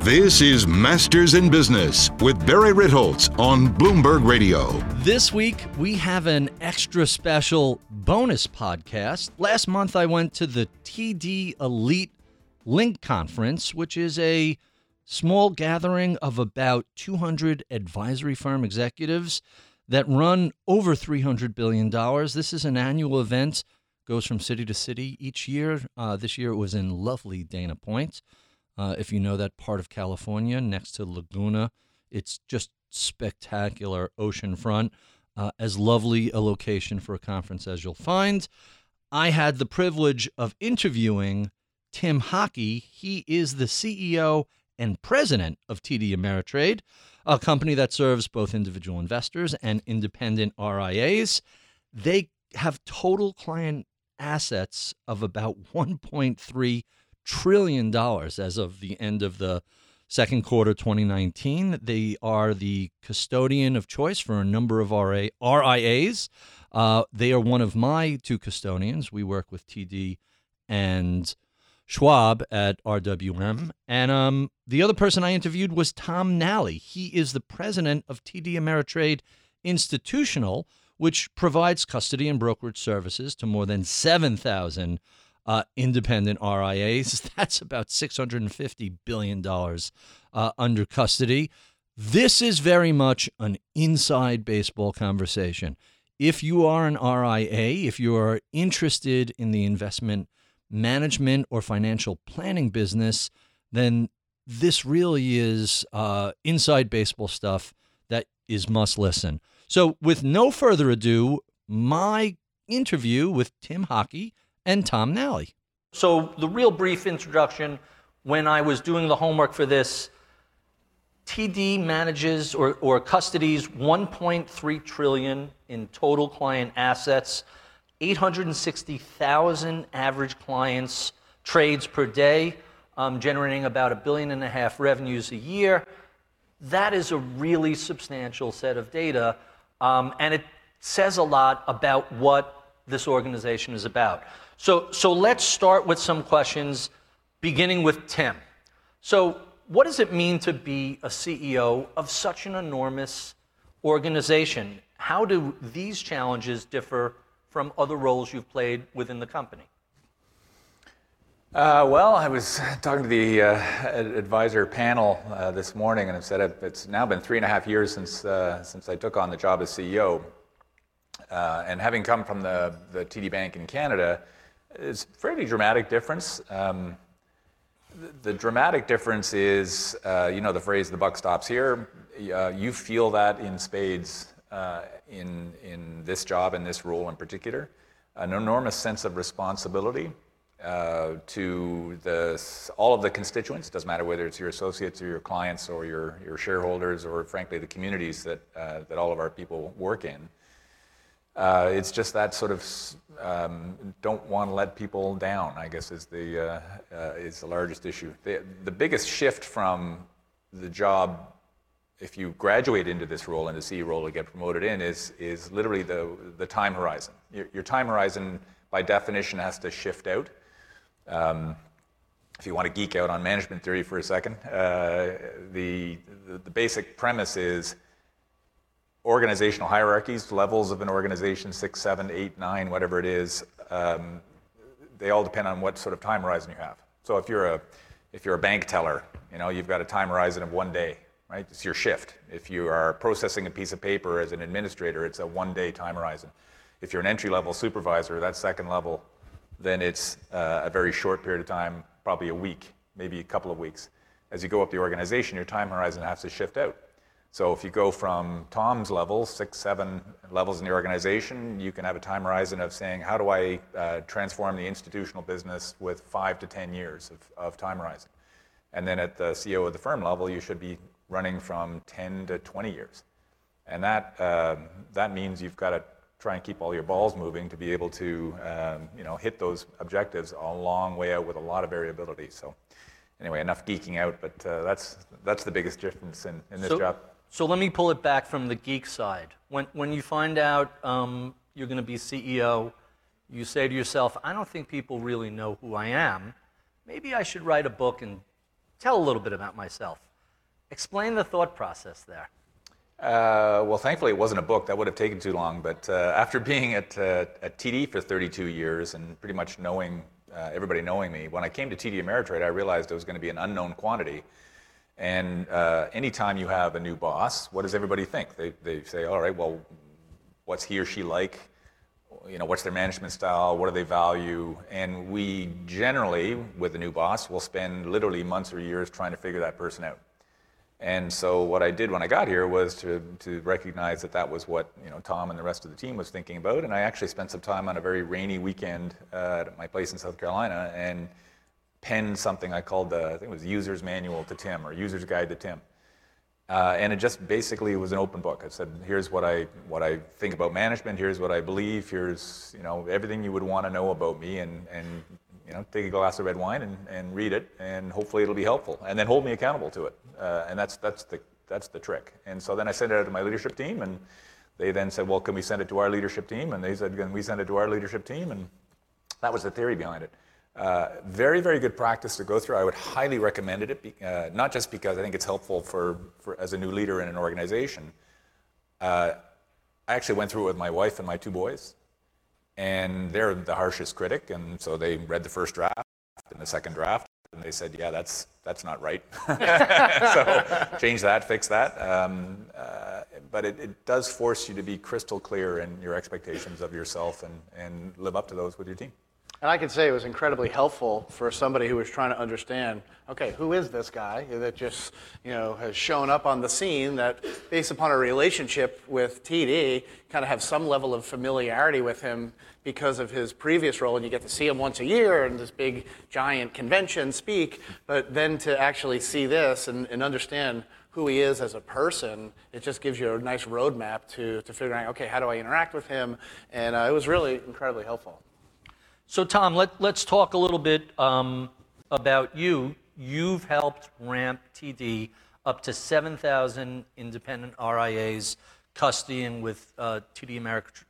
This is Masters in Business with Barry Ritholtz on Bloomberg Radio. This week, we have an extra special bonus podcast. Last month, I went to the TD Elite Link Conference, which is a small gathering of about 200 advisory firm executives that run over $300 billion. This is an annual event, goes from city to city each year. This year, it was in lovely Dana Point. If you know that part of California, next to Laguna, it's just spectacular oceanfront. As lovely a location for a conference as you'll find. I had the privilege of interviewing Tim Hockey. He is the CEO and president of TD Ameritrade, a company that serves both individual investors and independent RIAs. They have total client assets of about $1.3 trillion as of the end of the second quarter 2019. They are the custodian of choice for a number of RIAs. They are one of my two custodians. We work with TD and Schwab at RWM. And the other person I interviewed was Tom Nally. He is the president of TD Ameritrade Institutional, which provides custody and brokerage services to more than 7,000 independent RIAs. That's about $650 billion under custody. This is very much an inside baseball conversation. If you are an RIA, if you are interested in the investment management or financial planning business, then this really is inside baseball stuff that is must listen. So with no further ado, my interview with Tim Hockey and Tom Nally. So the real brief introduction, when I was doing the homework for this, TD manages or custodies $1.3 trillion in total client assets, 860,000 average clients, trades per day, generating about $1.5 billion revenues a year. That is a really substantial set of data, and it says a lot about what this organization is about. So let's start with some questions, beginning with Tim. So what does it mean to be a CEO of such an enormous organization? How do these challenges differ from other roles you've played within the company? Well, I was talking to the advisor panel this morning, and I said it's now been 3.5 years since I took on the job as CEO. And having come from the TD Bank in Canada, it's a fairly dramatic difference. The dramatic difference is, the phrase, the buck stops here. You feel that in spades in this job, in this role in particular. An enormous sense of responsibility to all of the constituents. It doesn't matter whether it's your associates or your clients or your shareholders or, frankly, the communities that all of our people work in. It's just that sort of don't want to let people down, I guess, is the largest issue. The biggest shift from the job, if you graduate into this role, in the CEO role to get promoted in, is literally the time horizon. Your time horizon, by definition, has to shift out. If you want to geek out on management theory for a second, the basic premise is organizational hierarchies, levels of an organization, 6, 7, 8, 9, whatever it is, they all depend on what sort of time horizon you have. So if you're a bank teller, you've got a time horizon of 1 day, right? It's your shift. If you are processing a piece of paper as an administrator, it's a 1-day time horizon. If you're an entry-level supervisor, that's second level, then it's a very short period of time, probably a week, maybe a couple of weeks. As you go up the organization, your time horizon has to shift out. So if you go from Tom's level, 6, 7 levels in the organization, you can have a time horizon of saying, how do I transform the institutional business with 5 to 10 years of time horizon? And then at the CEO of the firm level, you should be running from 10 to 20 years. And that means you've got to try and keep all your balls moving to be able to hit those objectives a long way out with a lot of variability. So anyway, enough geeking out, but that's the biggest difference in this job. So let me pull it back from the geek side. When you find out you're going to be CEO, you say to yourself, I don't think people really know who I am. Maybe I should write a book and tell a little bit about myself. Explain the thought process there. Well, thankfully it wasn't a book. That would have taken too long. But after being at TD for 32 years and pretty much knowing everybody knowing me, when I came to TD Ameritrade, I realized it was going to be an unknown quantity. And anytime you have a new boss, what does everybody think? They say, all right, well, what's he or she like? You know, what's their management style? What do they value? And we generally, with a new boss, will spend literally months or years trying to figure that person out. And so what I did when I got here was to recognize that that was what, you know, Tom and the rest of the team was thinking about. And I actually spent some time on a very rainy weekend at my place in South Carolina and penned something I called I think it was User's Manual to Tim, or User's Guide to Tim. And it just basically was an open book. I said, here's what I think about management, here's what I believe, here's, you know, everything you would want to know about me, and you know, take a glass of red wine and read it, and hopefully it'll be helpful, and then hold me accountable to it. And that's the trick. And so then I sent it out to my leadership team, and they then said, well, can we send it to our leadership team? And they said, can we send it to our leadership team? And that was the theory behind it. Very, very good practice to go through. I would highly recommend it, not just because I think it's helpful for as a new leader in an organization. I actually went through it with my wife and my 2 boys, and they're the harshest critic, and so they read the first draft and the second draft, and they said, yeah, that's not right. So change that, fix that. But it does force you to be crystal clear in your expectations of yourself and live up to those with your team. And I could say it was incredibly helpful for somebody who was trying to understand, okay, who is this guy that just, you know, has shown up on the scene, that based upon a relationship with TD, kind of have some level of familiarity with him because of his previous role, and you get to see him once a year in this big, giant convention speak, but then to actually see this and understand who he is as a person, it just gives you a nice roadmap to figuring out, okay, how do I interact with him? And it was really incredibly helpful. So Tom, let's talk a little bit about you. You've helped ramp TD up to 7,000 independent RIAs custodying with TD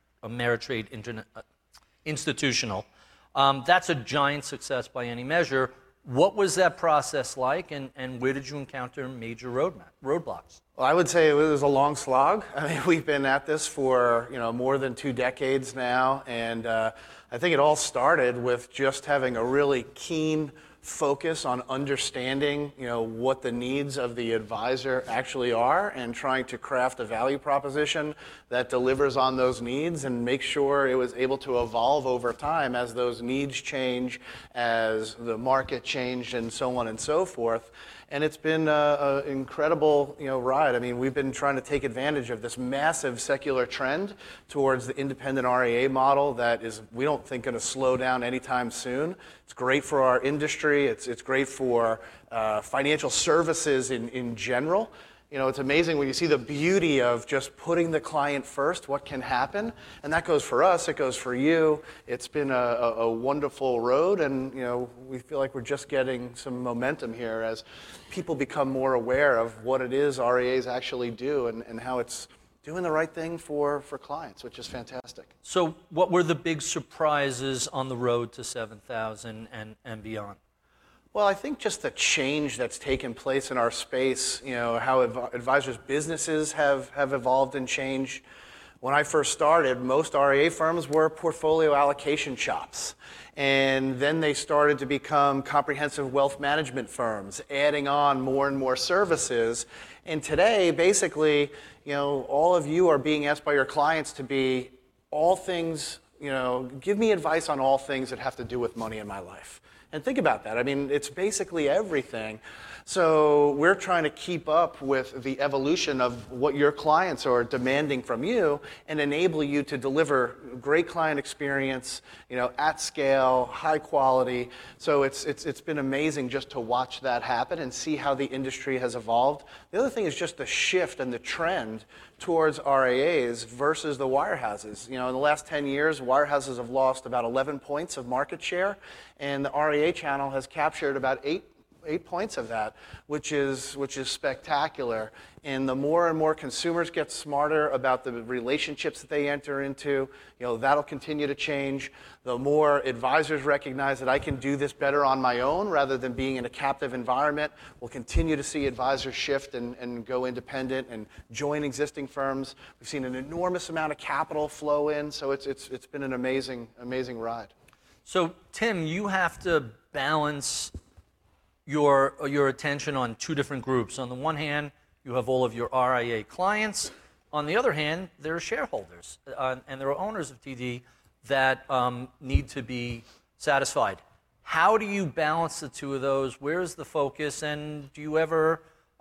Ameritrade Institutional. That's a giant success by any measure. What was that process like, and where did you encounter major roadblocks? Well, I would say it was a long slog. I mean, we've been at this for, you know, more than 2 decades now, and I think it all started with just having a really keen focus on understanding, you know, what the needs of the advisor actually are, and trying to craft a value proposition that delivers on those needs and make sure it was able to evolve over time as those needs change, as the market changed, and so on and so forth. And it's been an incredible, you know, ride. I mean, we've been trying to take advantage of this massive secular trend towards the independent RIA model that is, we don't think, going to slow down anytime soon. It's great for our industry. It's great for financial services in general. You know, it's amazing when you see the beauty of just putting the client first, what can happen. And that goes for us, it goes for you. It's been a wonderful road, and, you know, we feel like we're just getting some momentum here as people become more aware of what it is RIAs actually do, and how it's doing the right thing for clients, which is fantastic. So what were the big surprises on the road to 7,000 and beyond? Well, I think just the change that's taken place in our space, you know, how advisors' businesses have evolved and changed. When I first started, most RIA firms were portfolio allocation shops. And then they started to become comprehensive wealth management firms, adding on more and more services. And today, basically, you know, all of you are being asked by your clients to be all things, you know, give me advice on all things that have to do with money in my life. And think about that. I mean, it's basically everything. So we're trying to keep up with the evolution of what your clients are demanding from you and enable you to deliver great client experience, you know, at scale, high quality. So it's been amazing just to watch that happen and see how the industry has evolved. The other thing is just the shift and the trend towards RIAs versus the wirehouses. You know, in the last 10 years, wirehouses have lost about 11 points of market share, and the RIA channel has captured about 8 points of that, which is spectacular. And the more and more consumers get smarter about the relationships that they enter into, that'll continue to change. The more advisors recognize that I can do this better on my own rather than being in a captive environment, we'll continue to see advisors shift and go independent and join existing firms. We've seen an enormous amount of capital flow in, so it's been an amazing ride. So, Tim, you have to balance your attention on two different groups. On the one hand, you have all of your RIA clients. On the other hand, there are shareholders and there are owners of TD that need to be satisfied. How do you balance the two of those? Where is the focus? And do you ever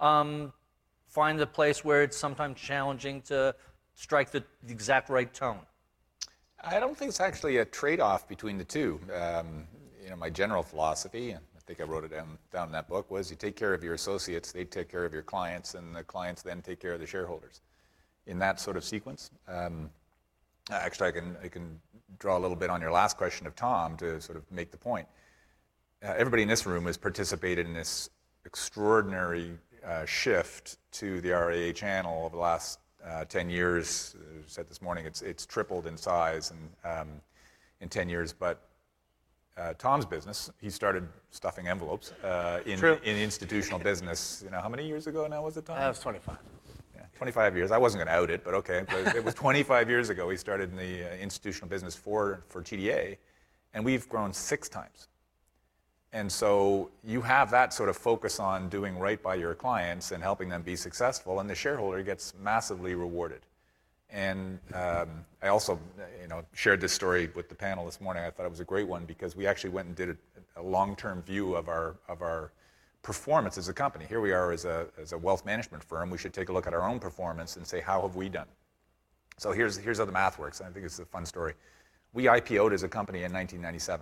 find a place where it's sometimes challenging to strike the exact right tone? I don't think it's actually a trade-off between the two. My general philosophy, and I think I wrote it down in that book, was you take care of your associates, they take care of your clients, and the clients then take care of the shareholders. In that sort of sequence. Actually, I can draw a little bit on your last question of Tom to sort of make the point. Everybody in this room has participated in this extraordinary shift to the RIA channel over the last 10 years. I said this morning, it's tripled in size in 10 years. But Tom's business, he started stuffing envelopes in institutional business. How many years ago now was it, Tom? That was 25. 25 years. I wasn't going to out it, but okay. But it was 25 years ago. He started in the institutional business for TDA, and we've grown 6 times. And so you have that sort of focus on doing right by your clients and helping them be successful, and the shareholder gets massively rewarded. And I also, shared this story with the panel this morning. I thought it was a great one because we actually went and did a long-term view of our performance as a company. Here we are as a wealth management firm. We should take a look at our own performance and say, how have we done? So here's how the math works. I think it's a fun story. We IPO'd as a company in 1997.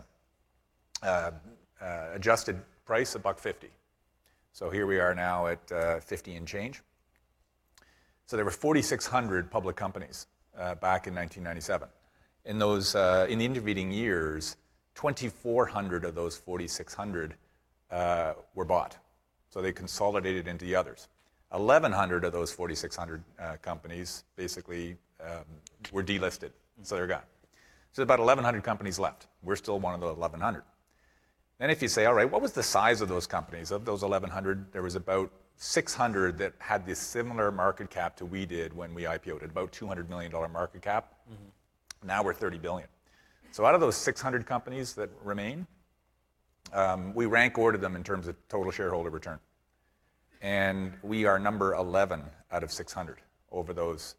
Adjusted price, $1.50. So here we are now at 50 and change. So there were 4,600 public companies back in 1997. In the intervening years, 2,400 of those 4,600 were bought. So they consolidated into the others. 1,100 of those 4,600 companies basically were delisted, so they're gone. So about 1,100 companies left. We're still one of the 1,100. Then if you say, all right, what was the size of those companies? Of those 1,100, there was about 600 that had this similar market cap to we did when we IPO'd, at about $200 million market cap. Mm-hmm. Now we're $30 billion. So out of those 600 companies that remain, we rank ordered them in terms of total shareholder return. And we are number 11 out of 600 over those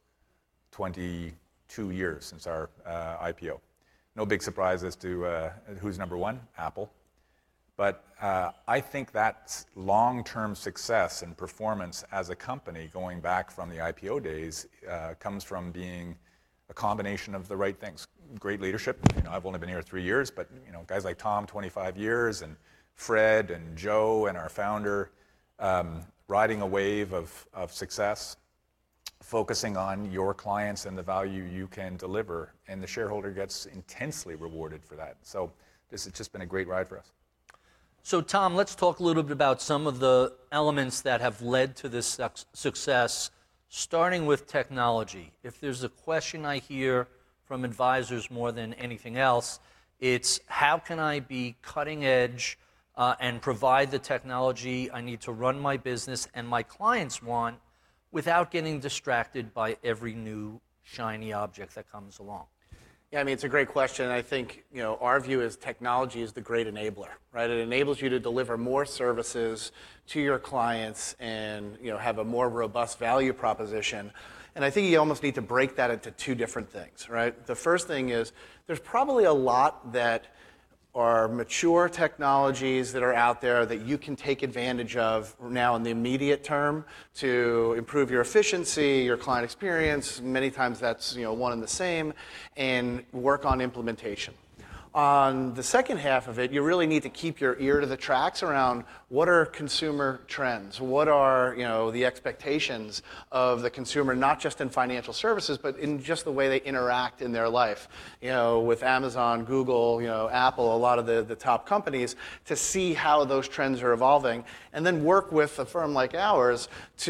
22 years since our IPO. No big surprise as to who's number one, Apple. But I think that long-term success and performance as a company going back from the IPO days comes from being a combination of the right things. Great leadership. I've only been here 3 years, but guys like Tom, 25 years, and Fred and Joe and our founder, riding a wave of success, focusing on your clients and the value you can deliver, and the shareholder gets intensely rewarded for that. So this has just been a great ride for us. So Tom, let's talk a little bit about some of the elements that have led to this success, starting with technology. If there's a question I hear from advisors more than anything else, it's how can I be cutting edge and provide the technology I need to run my business and my clients want without getting distracted by every new shiny object that comes along? Yeah, it's a great question. I think, our view is technology is the great enabler, right? It enables you to deliver more services to your clients and, have a more robust value proposition. And I think you almost need to break that into two different things, right? The first thing is there's probably a lot that are mature technologies that are out there that you can take advantage of now in the immediate term to improve your efficiency, your client experience. Many times that's one and the same, and work on implementation. On the second half of it, you really need to keep your ear to the tracks around what are consumer trends, what are the expectations of the consumer, not just in financial services, but in just the way they interact in their life. With Amazon, Google, Apple, a lot of the top companies, to see how those trends are evolving, and then work with a firm like ours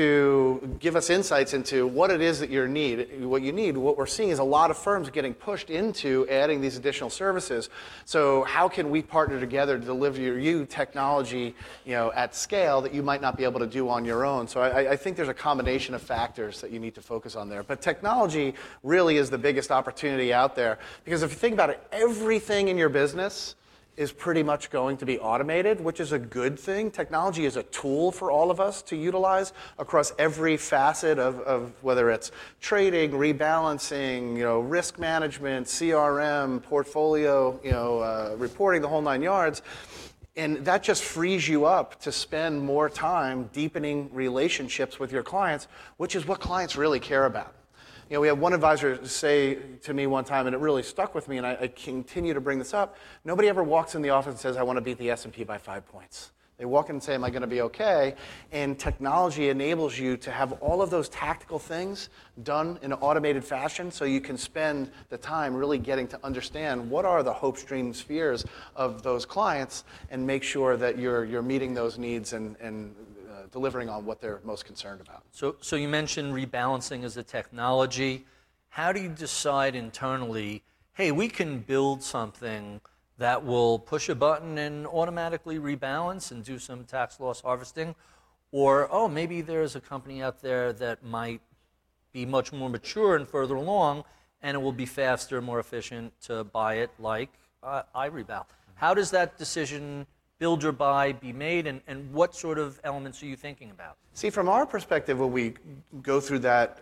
to give us insights into what it is that you need. What we're seeing is a lot of firms getting pushed into adding these additional services. So how can we partner together to deliver you technology, at scale that you might not be able to do on your own? So I think there's a combination of factors that you need to focus on there. But technology really is the biggest opportunity out there, because if you think about it, everything in your business is pretty much going to be automated, which is a good thing. Technology is a tool for all of us to utilize across every facet of whether it's trading, rebalancing, risk management, CRM, portfolio, reporting, the whole 9 yards. And that just frees you up to spend more time deepening relationships with your clients, which is what clients really care about. We had one advisor say to me one time, and it really stuck with me, and I continue to bring this up. Nobody ever walks in the office and says, I want to beat the S&P by 5 points. They walk in and say, am I going to be okay? And technology enables you to have all of those tactical things done in an automated fashion, so you can spend the time really getting to understand what are the hopes, dreams, fears of those clients, and make sure that you're meeting those needs and delivering on what they're most concerned about. So you mentioned rebalancing as a technology. How do you decide internally, hey, we can build something that will push a button and automatically rebalance and do some tax loss harvesting? Or, maybe there's a company out there that might be much more mature and further along, and it will be faster, more efficient to buy it like iRebal. How does that decision, build or buy, be made, and what sort of elements are you thinking about? See, from our perspective, when we go through that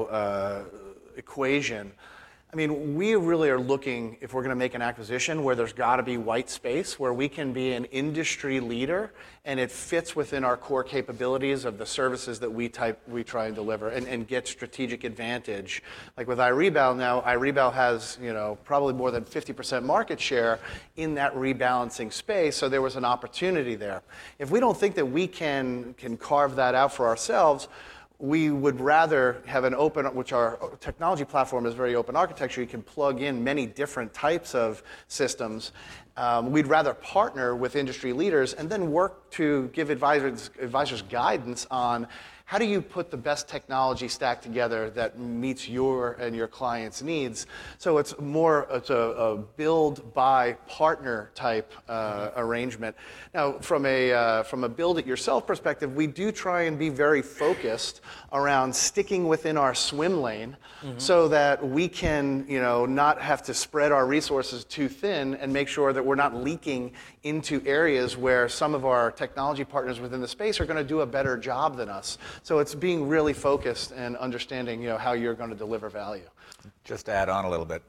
equation, we really are looking, if we're going to make an acquisition, where there's got to be white space, where we can be an industry leader, and it fits within our core capabilities of the services that we try and deliver, and get strategic advantage. Like with iRebal now, iRebal has probably more than 50% market share in that rebalancing space, so there was an opportunity there. If we don't think that we can carve that out for ourselves, we would rather have an open, which our technology platform is very open architecture. You can plug in many different types of systems. We'd rather partner with industry leaders and then work to give advisors guidance on how do you put the best technology stack together that meets your and your clients' needs. So it's a build, buy, partner type arrangement. Now, from a build it yourself perspective, we do try and be very focused around sticking within our swim lane, so that we can not have to spread our resources too thin, and make sure that we're not leaking into areas where some of our technology partners within the space are going to do a better job than us. So it's being really focused and understanding how you're going to deliver value. Just to add on a little bit,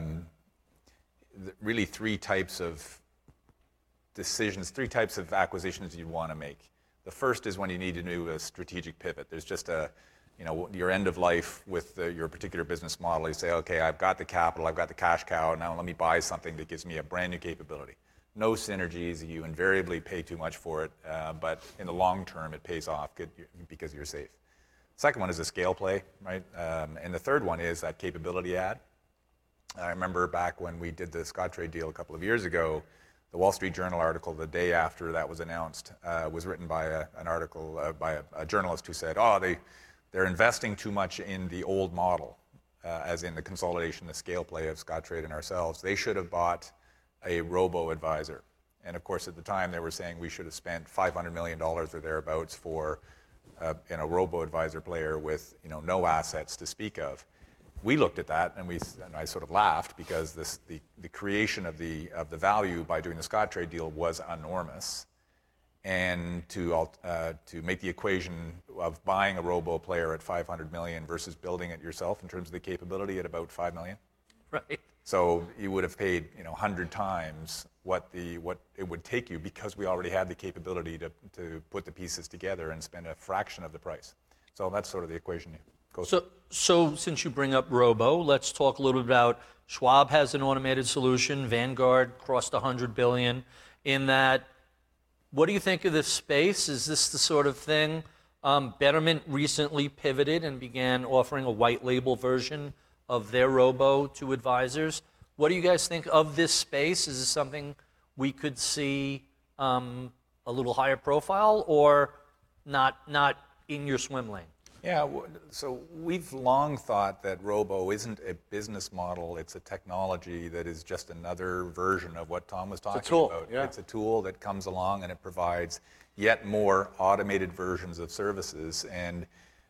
really 3 types of decisions, 3 types of acquisitions you want to make. The first is when you need to do a strategic pivot. There's just your end of life with your particular business model. You say, okay, I've got the capital, I've got the cash cow, now let me buy something that gives me a brand new capability. No synergies, you invariably pay too much for it, but in the long term it pays off because you're safe. Second one is a scale play, right? And the third one is that capability add. I remember back when we did the Scottrade deal a couple of years ago, the Wall Street Journal article the day after that was announced was written by a journalist who said, they're investing too much in the old model, as in the consolidation, the scale play of Scottrade and ourselves. They should have bought a robo-advisor. And of course, at the time, they were saying we should have spent $500 million or thereabouts for a robo-advisor player with no assets to speak of. We looked at that, and I sort of laughed, because the creation of the value by doing the Scottrade deal was enormous. And to make the equation of buying a robo player at $500 million versus building it yourself in terms of the capability at about $5 million. Right. So you would have paid 100 times what it would take you, because we already had the capability to put the pieces together and spend a fraction of the price. So that's sort of the equation So since you bring up robo, let's talk a little bit about Schwab has an automated solution. Vanguard crossed $100 billion in that. What do you think of this space? Is this the sort of thing? Betterment recently pivoted and began offering a white label version of their robo to advisors. What do you guys think of this space? Is this something we could see a little higher profile, or not in your swim lane? Yeah, so we've long thought that robo isn't a business model, it's a technology that is just another version of what Tom was talking about. Yeah. It's a tool that comes along and it provides yet more automated versions of services. And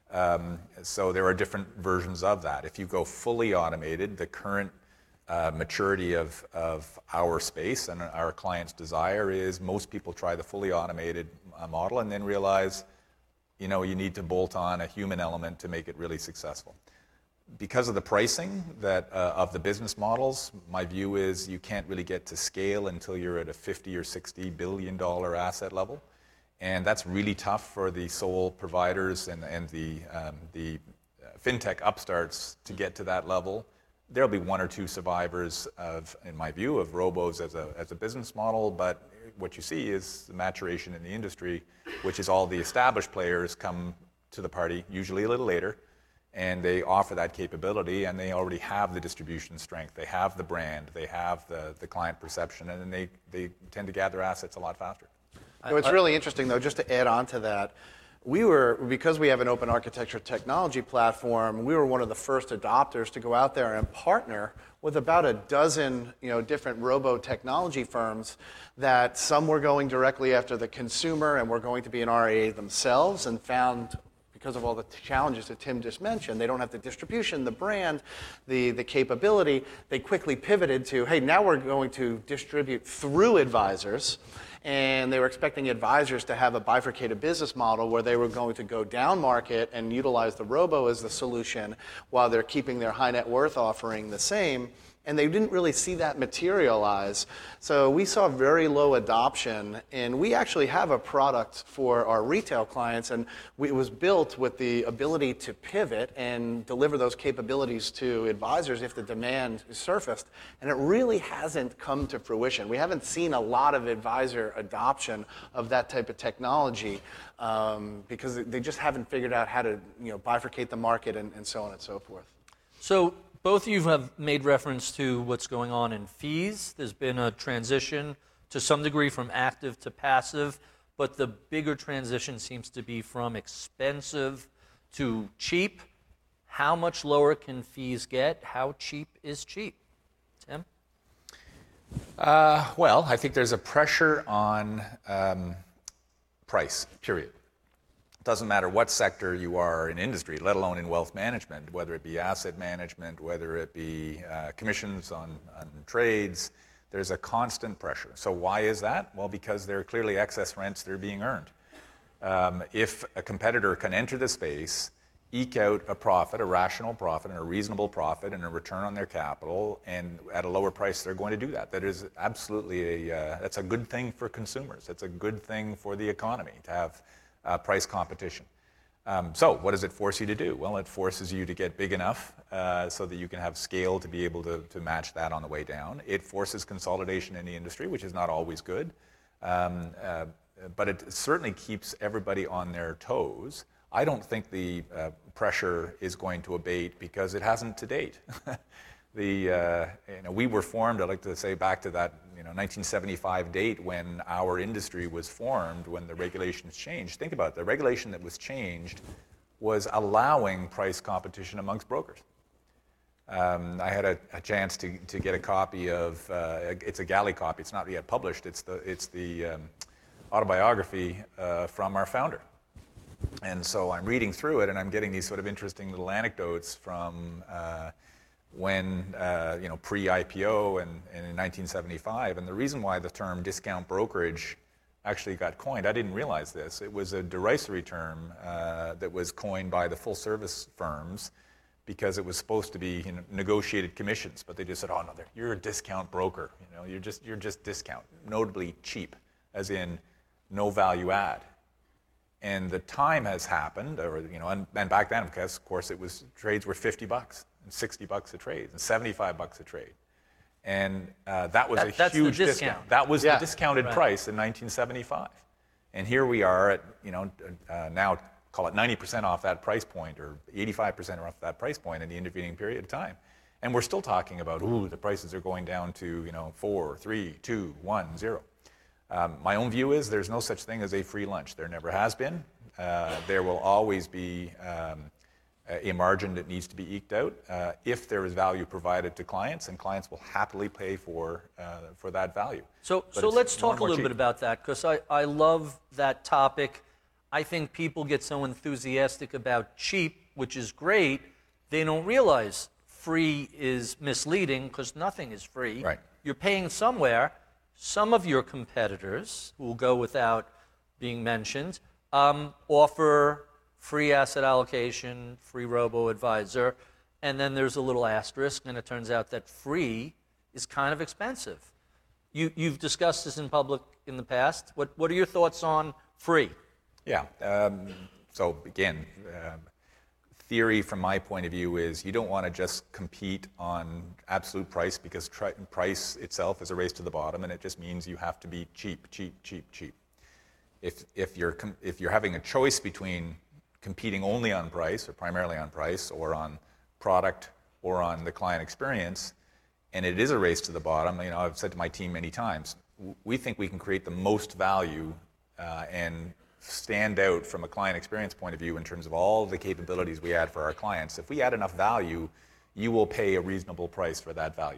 so there are different versions of that. If you go fully automated, the current maturity of our space and our clients' desire is most people try the fully automated model and then realize you need to bolt on a human element to make it really successful. Because of the pricing of the business models, my view is you can't really get to scale until you're at a $50 or $60 billion asset level. And that's really tough for the sole providers and the fintech upstarts to get to that level. There'll be one or two survivors in my view, of robos as a business model, but what you see is the maturation in the industry, which is all the established players come to the party, usually a little later, and they offer that capability, and they already have the distribution strength, they have the brand, they have the client perception, and then they tend to gather assets a lot faster. It's really interesting, though, just to add on to that. Because we have an open architecture technology platform, we were one of the first adopters to go out there and partner with about a dozen different robo technology firms that some were going directly after the consumer and were going to be an RIA themselves, and found, because of all the challenges that Tim just mentioned, they don't have the distribution, the brand, the capability. They quickly pivoted to, hey, now we're going to distribute through advisors. And they were expecting advisors to have a bifurcated business model where they were going to go down market and utilize the robo as the solution while they're keeping their high net worth offering the same. And they didn't really see that materialize. So we saw very low adoption, and we actually have a product for our retail clients, and it was built with the ability to pivot and deliver those capabilities to advisors if the demand is surfaced. And it really hasn't come to fruition. We haven't seen a lot of advisor adoption of that type of technology because they just haven't figured out how to bifurcate the market and so on and so forth. So both of you have made reference to what's going on in fees. There's been a transition to some degree from active to passive, but the bigger transition seems to be from expensive to cheap. How much lower can fees get? How cheap is cheap? Tim? Well, I think there's a pressure on price, period. Doesn't matter what sector you are in industry, let alone in wealth management, whether it be asset management, whether it be commissions on trades, there's a constant pressure. So why is that? Well, because there are clearly excess rents that are being earned. If a competitor can enter the space, eke out a profit, a rational profit, and a reasonable profit, and a return on their capital, and at a lower price, they're going to do that. That is absolutely that's a good thing for consumers. It's a good thing for the economy to have price competition. So what does it force you to do? Well, it forces you to get big enough so that you can have scale to be able to match that on the way down. It forces consolidation in the industry, which is not always good. But it certainly keeps everybody on their toes. I don't think the pressure is going to abate because it hasn't to date. We were formed, I'd like to say, back to that 1975 date when our industry was formed, when the regulations changed. Think about it. The regulation that was changed was allowing price competition amongst brokers. I had a chance to get a copy of, it's a galley copy, it's not yet published, it's the autobiography from our founder. And so I'm reading through it and I'm getting these sort of interesting little anecdotes from when, pre-IPO and in 1975. And the reason why the term discount brokerage actually got coined, I didn't realize this. It was a derisory term that was coined by the full service firms because it was supposed to be negotiated commissions, but they just said, oh no, you're a discount broker. You're just discount, notably cheap, as in no value add. And the time has happened, and back then, because of course trades were $50 and $60 a trade and $75 a trade. And that was a huge discount. That was the discounted price in 1975. And here we are at, now call it 90% off that price point or 85% off that price point in the intervening period of time. And we're still talking about, the prices are going down to, 4, 3, 2, 1, 0. My own view is there's no such thing as a free lunch. There never has been. There will always be a margin that needs to be eked out if there is value provided to clients, and clients will happily pay for that value. So let's talk a little bit about that, because I love that topic. I think people get so enthusiastic about cheap, which is great, they don't realize free is misleading, because nothing is free. Right. You're paying somewhere. Some of your competitors, who will go without being mentioned, offer free asset allocation, free robo-advisor, and then there's a little asterisk, and it turns out that free is kind of expensive. You've discussed this in public in the past. What are your thoughts on free? Yeah. So again, theory from my point of view is you don't want to just compete on absolute price, because price itself is a race to the bottom, and it just means you have to be cheap, cheap, cheap, cheap. If you're having a choice between competing only on price or primarily on price or on product or on the client experience, and it is a race to the bottom, I've said to my team many times, we think we can create the most value and stand out from a client experience point of view in terms of all the capabilities we add for our clients. If we add enough value, you will pay a reasonable price for that value.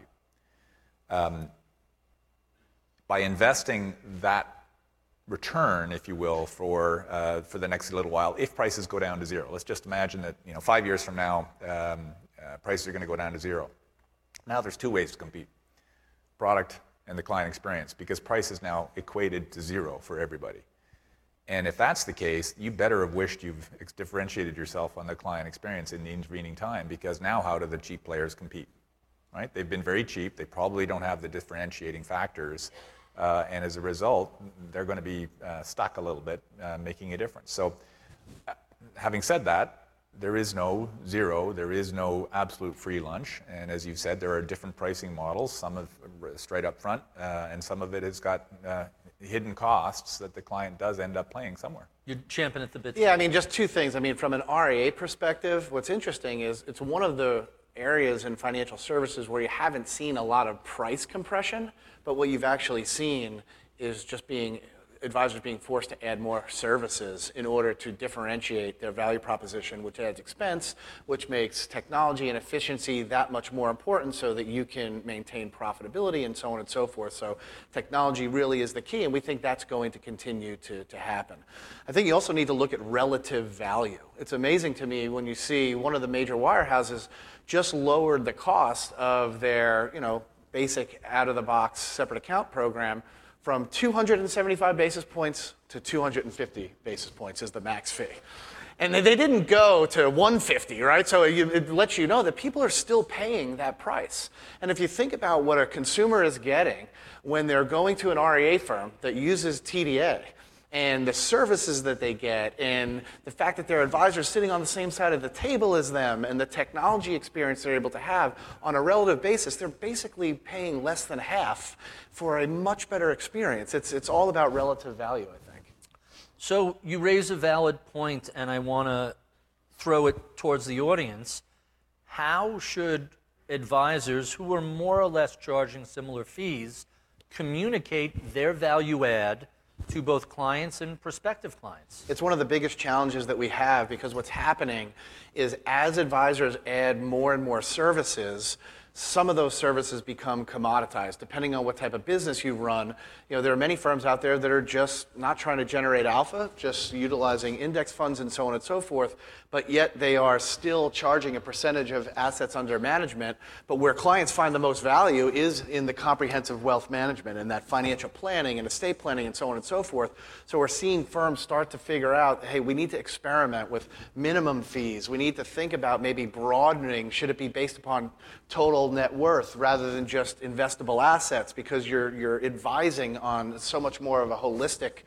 By investing that return, if you will, for the next little while, if prices go down to zero. Let's just imagine that 5 years from now, prices are going to go down to zero. Now there's two ways to compete: product and the client experience, because price is now equated to zero for everybody. And if that's the case, you better have wished you've differentiated yourself on the client experience in the intervening time, because now how do the cheap players compete? Right? They've been very cheap. They probably don't have the differentiating factors. And as a result, they're going to be stuck a little bit, making a difference. So having said that, there is no zero, there is no absolute free lunch. And as you've said, there are different pricing models, some of straight up front, and some of it has got hidden costs that the client does end up paying somewhere. You're champing at the bit. Yeah, just two things. From an RIA perspective, what's interesting is it's one of the areas in financial services where you haven't seen a lot of price compression, but what you've actually seen is just advisors being forced to add more services in order to differentiate their value proposition, which adds expense, which makes technology and efficiency that much more important so that you can maintain profitability and so on and so forth. So technology really is the key, and we think that's going to continue to happen. I think you also need to look at relative value. It's amazing to me when you see one of the major wirehouses just lowered the cost of their basic out-of-the-box separate account program from 275 basis points to 250 basis points is the max fee. And they didn't go to 150, right? So it lets you know that people are still paying that price. And if you think about what a consumer is getting when they're going to an RIA firm that uses TDA, and the services that they get, and the fact that their advisor is sitting on the same side of the table as them, and the technology experience they're able to have on a relative basis, they're basically paying less than half for a much better experience. It's all about relative value, I think. So you raise a valid point, and I want to throw it towards the audience. How should advisors who are more or less charging similar fees communicate their value add to both clients and prospective clients? It's one of the biggest challenges that we have, because what's happening is as advisors add more and more services, some of those services become commoditized. Depending on what type of business you run, there are many firms out there that are just not trying to generate alpha, just utilizing index funds and so on and so forth, but yet they are still charging a percentage of assets under management. But where clients find the most value is in the comprehensive wealth management and that financial planning and estate planning and so on and so forth. So we're seeing firms start to figure out, hey, we need to experiment with minimum fees. We need to think about maybe broadening. Should it be based upon total overall net worth rather than just investable assets, because you're advising on so much more of a holistic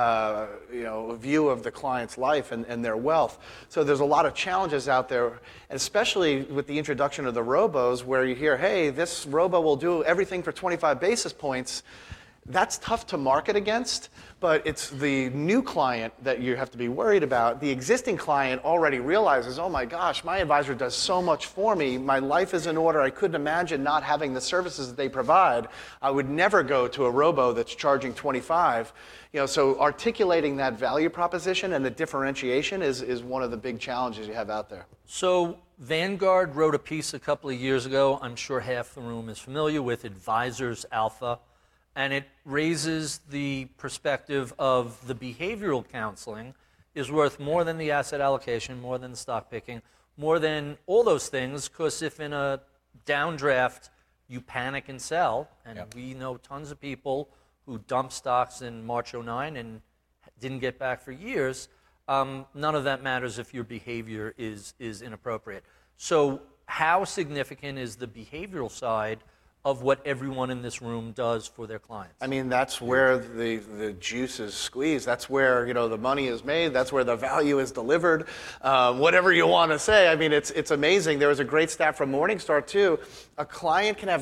view of the client's life and their wealth. So there's a lot of challenges out there, and especially with the introduction of the robos, where you hear, hey, this robo will do everything for 25 basis points. That's tough to market against, but it's the new client that you have to be worried about. The existing client already realizes, oh my gosh, my advisor does so much for me. My life is in order. I couldn't imagine not having the services that they provide. I would never go to a robo that's charging 25. So articulating that value proposition and the differentiation is one of the big challenges you have out there. So Vanguard wrote a piece a couple of years ago. I'm sure half the room is familiar with Advisors Alpha. And it raises the perspective of the behavioral counseling is worth more than the asset allocation, more than the stock picking, more than all those things, because if in a downdraft you panic and sell, and we know tons of people who dumped stocks in March 09 and didn't get back for years, none of that matters if your behavior is inappropriate. So how significant is the behavioral side of what everyone in this room does for their clients? I mean, that's where the juice is squeezed. That's where the money is made. That's where the value is delivered. Whatever you want to say. I mean, it's amazing. There was a great stat from Morningstar too. A client can have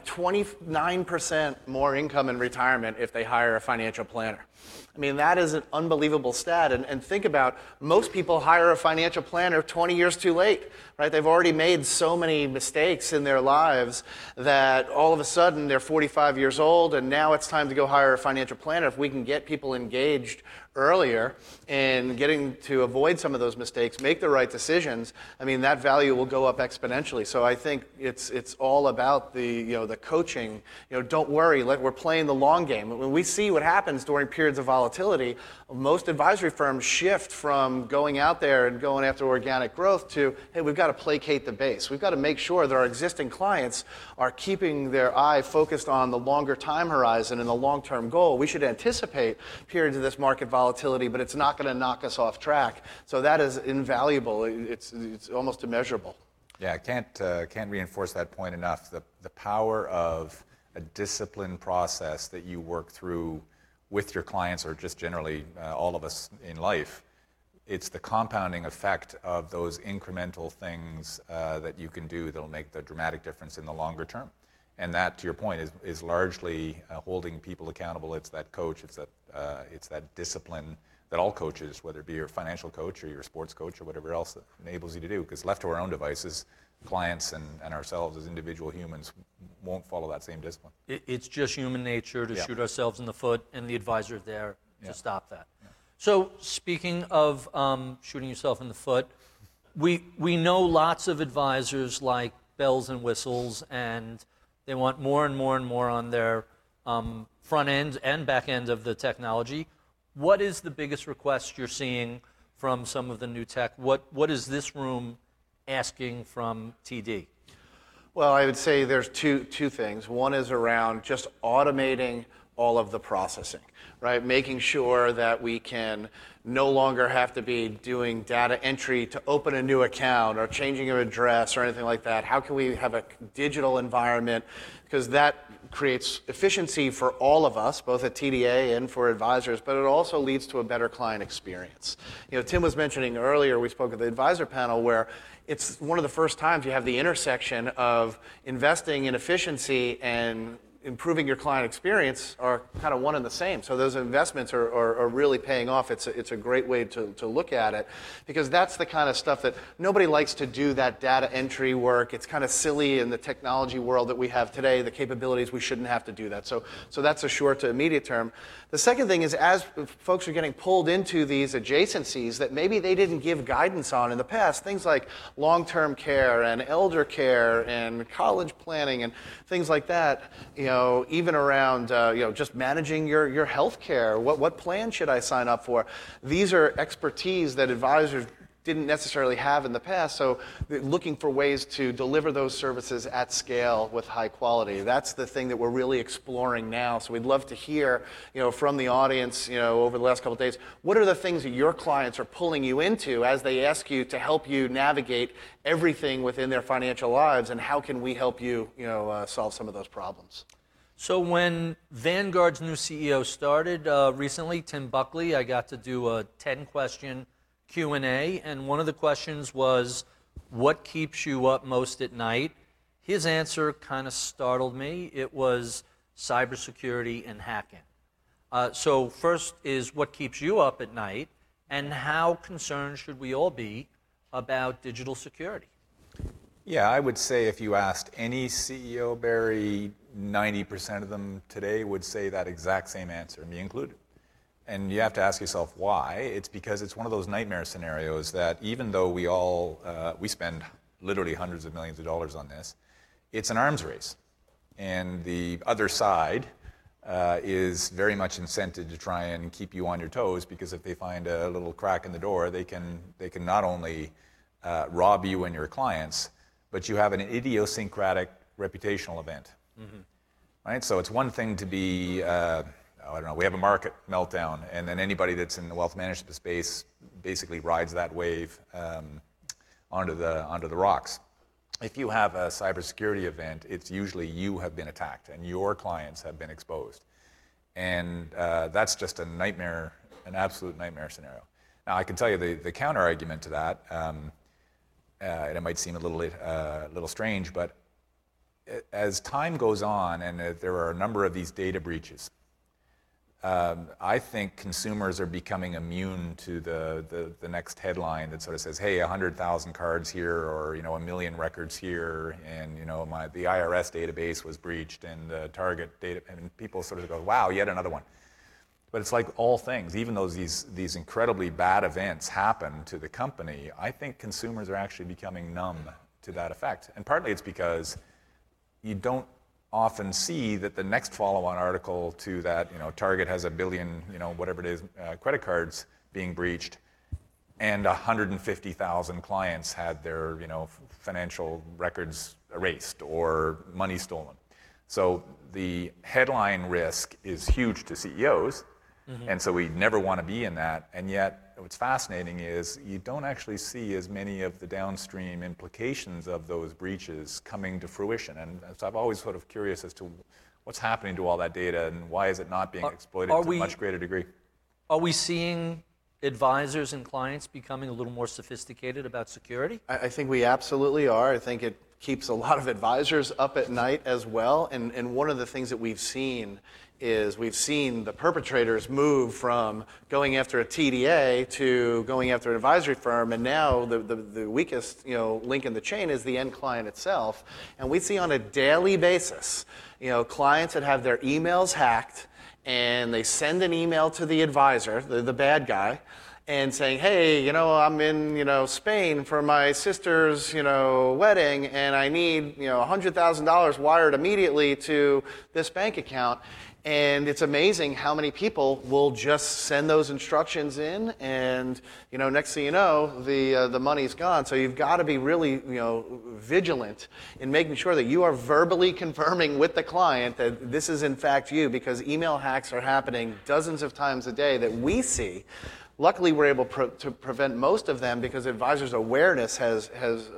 29% more income in retirement if they hire a financial planner. I mean, that is an unbelievable stat. And think about, most people hire a financial planner 20 years too late, right? They've already made so many mistakes in their lives that all of a sudden they're 45 years old and now it's time to go hire a financial planner. If we can get people engaged earlier and getting to avoid some of those mistakes, make the right decisions, I mean, that value will go up exponentially. So I think it's all about the coaching. Don't worry, we're playing the long game. When we see what happens during periods of volatility, most advisory firms shift from going out there and going after organic growth to, hey, we've got to placate the base. We've got to make sure that our existing clients are keeping their eye focused on the longer time horizon and the long-term goal. We should anticipate periods of this market volatility, but it's not going to knock us off track. So that is invaluable. It's almost immeasurable. Yeah, I can't reinforce that point enough. The power of a disciplined process that you work through with your clients, or just generally all of us in life. It's the compounding effect of those incremental things that you can do that'll make the dramatic difference in the longer term. And that, to your point, is largely holding people accountable. It's that coach, it's that discipline that all coaches, whether it be your financial coach or your sports coach or whatever else, that enables you to do. Because left to our own devices, clients and ourselves as individual humans won't follow that same discipline. It's just human nature to shoot ourselves in the foot, and the advisor is there to stop that. Yeah. So speaking of shooting yourself in the foot, we know lots of advisors like bells and whistles, and they want more and more and more on their front end and back end of the technology. What is the biggest request you're seeing from some of the new tech? What is this room asking from TD? Well, I would say there's two things. One is around just automating all of the processing, right? Making sure that we can no longer have to be doing data entry to open a new account or changing an address or anything like that. How can we have a digital environment? Because that creates efficiency for all of us, both at TDA and for advisors, but it also leads to a better client experience. Tim was mentioning earlier, we spoke at the advisor panel, where it's one of the first times you have the intersection of investing in efficiency and improving your client experience are kind of one and the same. So those investments are really paying off. It's a great way to look at it, because that's the kind of stuff that nobody likes to do, that data entry work. It's kind of silly in the technology world that we have today, the capabilities, we shouldn't have to do that. So that's a short to immediate term. The second thing is, as folks are getting pulled into these adjacencies that maybe they didn't give guidance on in the past, things like long-term care and elder care and college planning and things like that, even around just managing your health care. What plan should I sign up for? These are expertise that advisors didn't necessarily have in the past. So looking for ways to deliver those services at scale with high quality. That's the thing that we're really exploring now. So we'd love to hear, from the audience, over the last couple of days, what are the things that your clients are pulling you into as they ask you to help you navigate everything within their financial lives, and how can we help you, solve some of those problems? So when Vanguard's new CEO started recently, Tim Buckley, I got to do a 10-question Q&A, and one of the questions was, what keeps you up most at night? His answer kind of startled me. It was cybersecurity and hacking. So first is, what keeps you up at night, and how concerned should we all be about digital security? Yeah, I would say if you asked any CEO, Barry, 90% of them today would say that exact same answer, me included. And you have to ask yourself why. It's because it's one of those nightmare scenarios that even though we spend literally hundreds of millions of dollars on this, it's an arms race. And the other side is very much incented to try and keep you on your toes, because if they find a little crack in the door, they can not only rob you and your clients, but you have an idiosyncratic reputational event. Mm-hmm. Right? So it's one thing to be we have a market meltdown, and then anybody that's in the wealth management space basically rides that wave onto the rocks. If you have a cybersecurity event, it's usually you have been attacked and your clients have been exposed. And that's just a nightmare, an absolute nightmare scenario. Now, I can tell you the counter argument to that, and it might seem a little strange, but as time goes on and there are a number of these data breaches, I think consumers are becoming immune to the next headline that sort of says, hey, 100,000 cards here, or 1 million records here, and the IRS database was breached, and the Target data, and people sort of go, wow, yet another one. But it's like all things, even though these incredibly bad events happen to the company, I think consumers are actually becoming numb to that effect. And partly it's because you don't often see that the next follow-on article to that, Target has 1 billion, whatever it is, credit cards being breached, and 150,000 clients had their, financial records erased or money stolen. So the headline risk is huge to CEOs, mm-hmm. and so we never want to be in that. And yet, what's fascinating is you don't actually see as many of the downstream implications of those breaches coming to fruition. And so I'm always sort of curious as to what's happening to all that data and why is it not being exploited to a much greater degree. Are we seeing advisors and clients becoming a little more sophisticated about security? I think we absolutely are. I think it keeps a lot of advisors up at night as well. And one of the things that we've seen is the perpetrators move from going after a TDA to going after an advisory firm, and now the weakest link in the chain is the end client itself. And we see on a daily basis clients that have their emails hacked, and they send an email to the advisor, the bad guy, and saying, hey, I'm in, Spain for my sister's, wedding, and I need, $100,000 wired immediately to this bank account. And it's amazing how many people will just send those instructions in, and next thing you know, the money's gone. So you've got to be really vigilant in making sure that you are verbally confirming with the client that this is in fact you, because email hacks are happening dozens of times a day that we see. Luckily, we're able to prevent most of them because advisors' awareness has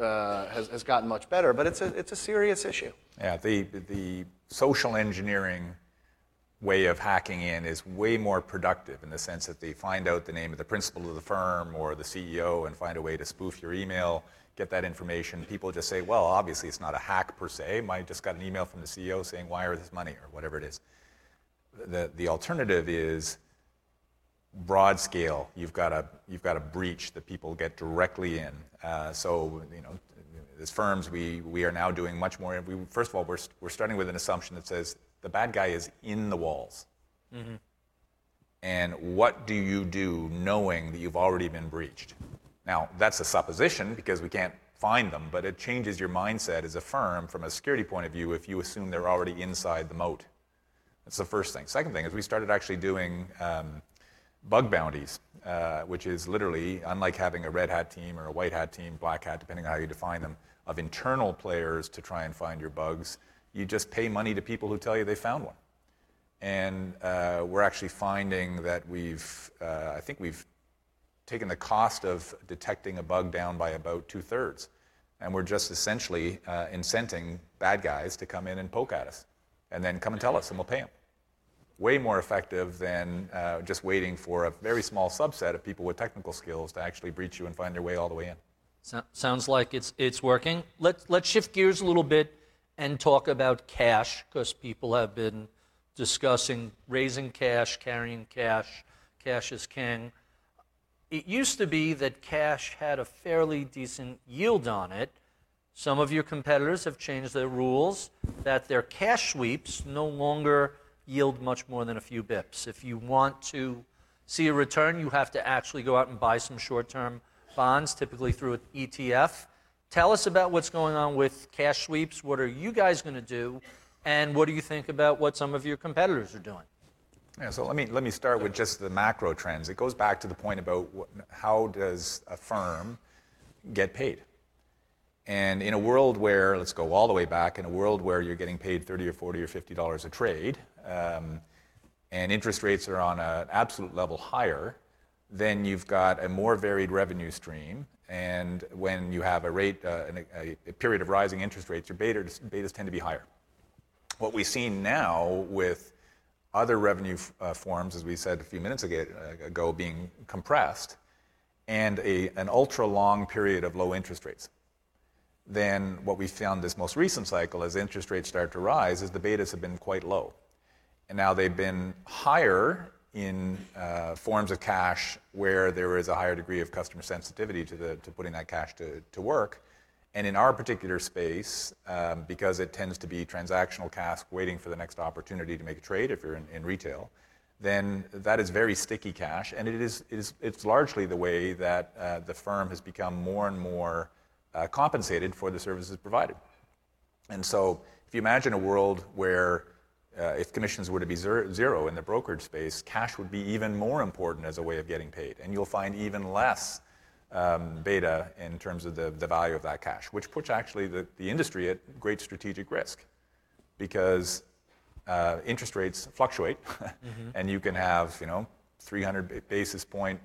gotten much better. But it's a serious issue. Yeah, the social engineering way of hacking in is way more productive in the sense that they find out the name of the principal of the firm or the CEO and find a way to spoof your email, get that information. People just say, well, obviously it's not a hack per se. I just got an email from the CEO saying wire this money or whatever it is. The alternative is broad scale. You've got a breach that people get directly in. So as firms, we are now doing much more. First of all, we're starting with an assumption that says the bad guy is in the walls. Mm-hmm. And what do you do knowing that you've already been breached? Now, that's a supposition because we can't find them, but it changes your mindset as a firm from a security point of view if you assume they're already inside the moat. That's the first thing. Second thing is we started actually doing bug bounties, which is literally, unlike having a red hat team or a white hat team, black hat, depending on how you define them, of internal players to try and find your bugs. You just pay money to people who tell you they found one. And we're actually finding that I think we've taken the cost of detecting a bug down by about 2/3. And we're just essentially incenting bad guys to come in and poke at us and then come and tell us and we'll pay them. Way more effective than just waiting for a very small subset of people with technical skills to actually breach you and find their way all the way in. Sounds like it's working. Let's shift gears a little bit and talk about cash, because people have been discussing raising cash, carrying cash. Cash is king. It used to be that cash had a fairly decent yield on it. Some of your competitors have changed their rules that their cash sweeps no longer yield much more than a few bips. If you want to see a return, you have to actually go out and buy some short-term bonds, typically through an ETF. Tell us about what's going on with cash sweeps. What are you guys going to do? And what do you think about what some of your competitors are doing? Yeah, so let me start with just the macro trends. It goes back to the point about how does a firm get paid? And in a world where, let's go all the way back, in a world where you're getting paid $30 or $40 or $50 a trade, and interest rates are on an absolute level higher, then you've got a more varied revenue stream. And when you have a period of rising interest rates, your betas tend to be higher. What we've seen now with other revenue forms, as we said a few minutes ago, being compressed, and an ultra-long period of low interest rates, then what we found this most recent cycle, as interest rates start to rise, is the betas have been quite low. And now they've been higher in forms of cash where there is a higher degree of customer sensitivity to putting that cash to work. And in our particular space, because it tends to be transactional cash waiting for the next opportunity to make a trade if you're in retail, then that is very sticky cash. And it's largely the way that the firm has become more and more compensated for the services provided. And so if you imagine a world where if commissions were to be zero in the brokerage space, cash would be even more important as a way of getting paid. And you'll find even less beta in terms of the value of that cash, which puts actually the industry at great strategic risk, because interest rates fluctuate, and you can have 300 basis point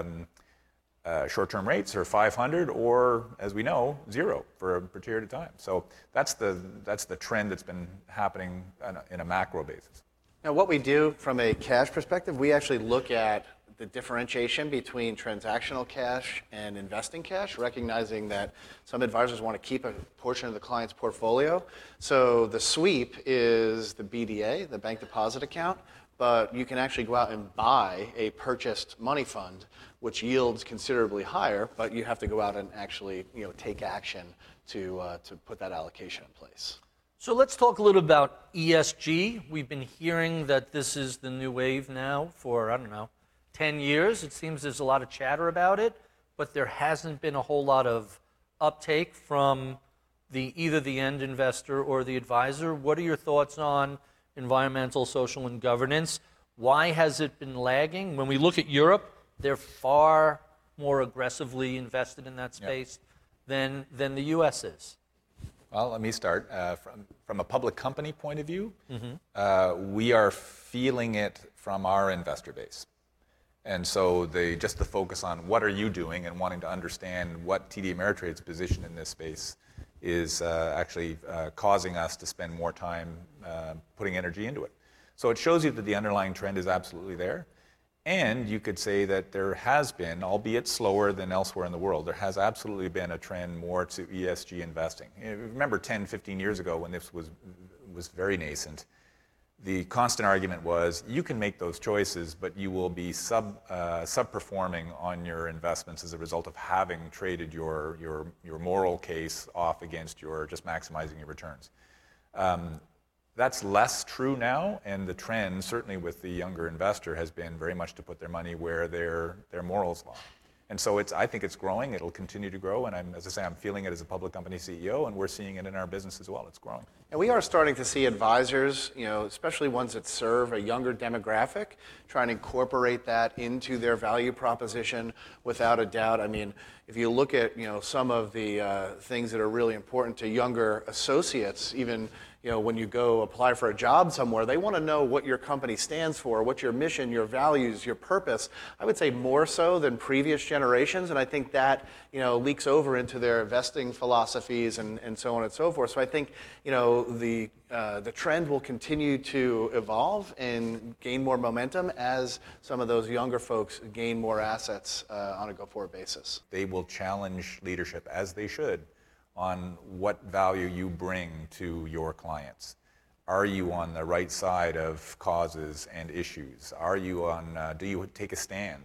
short-term rates, or 500, or as we know, zero for a period of time. So that's the trend that's been happening in a macro basis. Now, what we do from a cash perspective, we actually look at the differentiation between transactional cash and investing cash, recognizing that some advisors want to keep a portion of the client's portfolio. So the sweep is the BDA, the bank deposit account, but you can actually go out and buy a purchased money fund, which yields considerably higher, but you have to go out and actually take action to put that allocation in place. So let's talk a little about ESG. We've been hearing that this is the new wave now for, 10 years. It seems there's a lot of chatter about it, but there hasn't been a whole lot of uptake from either the end investor or the advisor. What are your thoughts on environmental, social, and governance? Why has it been lagging? When we look at Europe, they're far more aggressively invested in that space than the U.S. is. Well, let me start. From a public company point of view, we are feeling it from our investor base. And so the focus on what are you doing and wanting to understand what TD Ameritrade's position in this space is actually causing us to spend more time putting energy into it. So it shows you that the underlying trend is absolutely there. And you could say that there has been, albeit slower than elsewhere in the world, there has absolutely been a trend more to ESG investing. Remember 10, 15 years ago when this was very nascent, the constant argument was you can make those choices, but you will be subperforming on your investments as a result of having traded your moral case off against your just maximizing your returns. That's less true now, and the trend, certainly with the younger investor, has been very much to put their money where their morals lie. And so I think it's growing. It'll continue to grow. And as I say, I'm feeling it as a public company CEO, and we're seeing it in our business as well. It's growing. And we are starting to see advisors, especially ones that serve a younger demographic, trying to incorporate that into their value proposition without a doubt. I mean, if you look at, some of the things that are really important to younger associates, even, when you go apply for a job somewhere, they want to know what your company stands for, what's your mission, your values, your purpose. I would say more so than previous generations, and I think that, leaks over into their investing philosophies and so on and so forth. So I think, the trend will continue to evolve and gain more momentum as some of those younger folks gain more assets on a go-forward basis. They will challenge leadership, as they should, on what value you bring to your clients. Are you on the right side of causes and issues? Are you do you take a stand?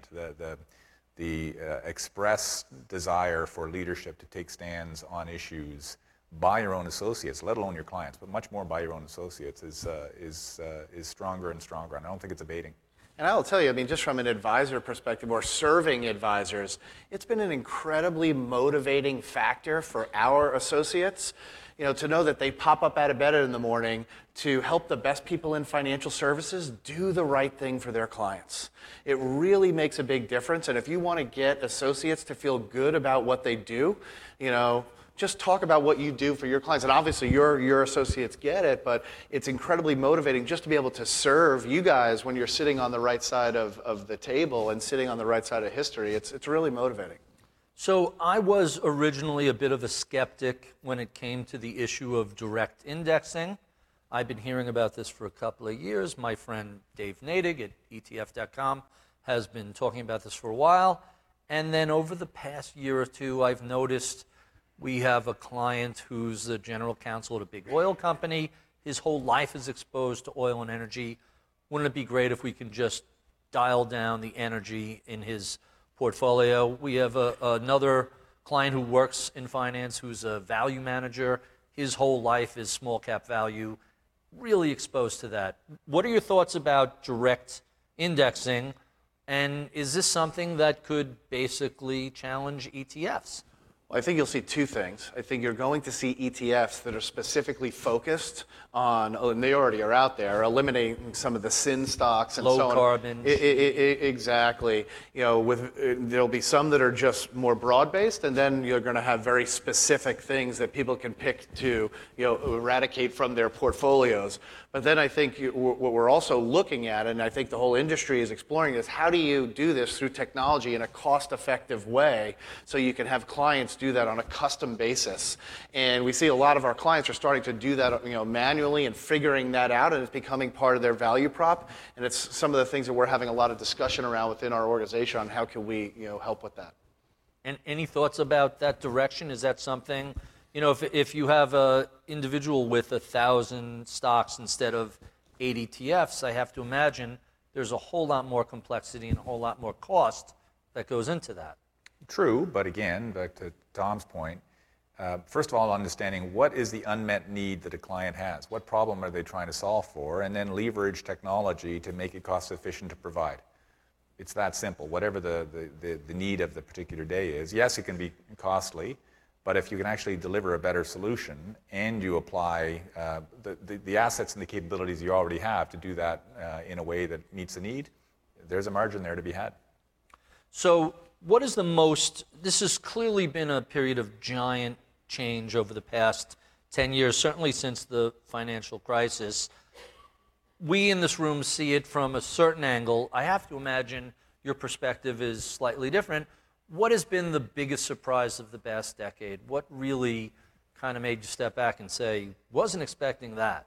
The express desire for leadership to take stands on issues by your own associates, let alone your clients, but much more by your own associates, is stronger and stronger, and I don't think it's abating. And I'll tell you, just from an advisor perspective or serving advisors, it's been an incredibly motivating factor for our associates, to know that they pop up out of bed in the morning to help the best people in financial services do the right thing for their clients. It really makes a big difference. And if you want to get associates to feel good about what they do, just talk about what you do for your clients. And obviously your associates get it, but it's incredibly motivating just to be able to serve you guys when you're sitting on the right side of the table and sitting on the right side of history. It's really motivating. So I was originally a bit of a skeptic when it came to the issue of direct indexing. I've been hearing about this for a couple of years. My friend Dave Nadig at ETF.com has been talking about this for a while. And then over the past year or two, I've noticed we have a client who's the general counsel at a big oil company. His whole life is exposed to oil and energy. Wouldn't it be great if we can just dial down the energy in his portfolio? We have another client who works in finance who's a value manager. His whole life is small cap value, really exposed to that. What are your thoughts about direct indexing? And is this something that could basically challenge ETFs? Well, I think you'll see two things. I think you're going to see ETFs that are specifically focused on, and they already are out there, eliminating some of the sin stocks and so on. Low carbon. Exactly. There'll be some that are just more broad-based, and then you're going to have very specific things that people can pick to, eradicate from their portfolios. But then I think what we're also looking at, and I think the whole industry is exploring, is how do you do this through technology in a cost-effective way so you can have clients do that on a custom basis. And we see a lot of our clients are starting to do that manually and figuring that out, and it's becoming part of their value prop. And it's some of the things that we're having a lot of discussion around within our organization on how can we help with that. And any thoughts about that direction? Is that something, if you have an individual with 1,000 stocks instead of 8 ETFs, I have to imagine there's a whole lot more complexity and a whole lot more cost that goes into that. True, but again, back to Tom's point, first of all, understanding what is the unmet need that a client has, what problem are they trying to solve for, and then leverage technology to make it cost efficient to provide. It's that simple, whatever the need of the particular day is. Yes, it can be costly, but if you can actually deliver a better solution and you apply the assets and the capabilities you already have to do that in a way that meets the need, there's a margin there to be had. So what is this has clearly been a period of giant change over the past 10 years, certainly since the financial crisis. We in this room see it from a certain angle. I have to imagine your perspective is slightly different. What has been the biggest surprise of the past decade? What really kind of made you step back and say, wasn't expecting that?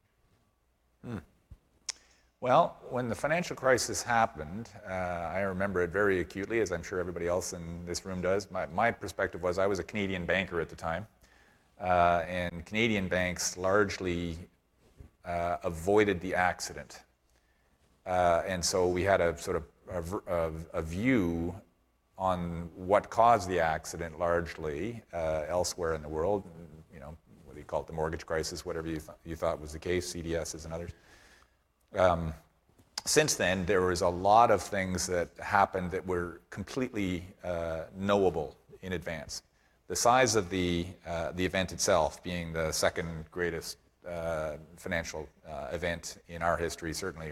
Well, when the financial crisis happened, I remember it very acutely, as I'm sure everybody else in this room does. My perspective was I was a Canadian banker at the time, and Canadian banks largely avoided the accident. And so we had a sort of a view on what caused the accident largely elsewhere in the world, whether you call it the mortgage crisis, whatever you thought was the case, CDSs and others. since then, there was a lot of things that happened that were completely knowable in advance. The size of the event itself, being the second greatest financial event in our history, certainly,